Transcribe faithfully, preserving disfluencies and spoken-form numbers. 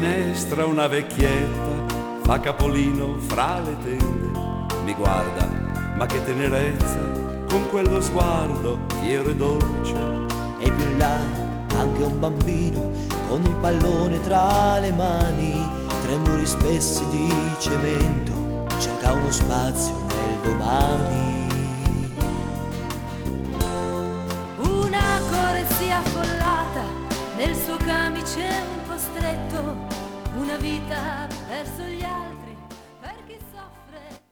finestra una vecchietta fa capolino fra le tende, mi guarda, ma che tenerezza, con quello sguardo fiero e dolce. E più in là anche un bambino con un pallone tra le mani, tre muri spessi di cemento, cerca uno spazio nel domani. Una corsia affollata, nel suo camice un po' stretto, una vita verso gli altri, per chi soffre.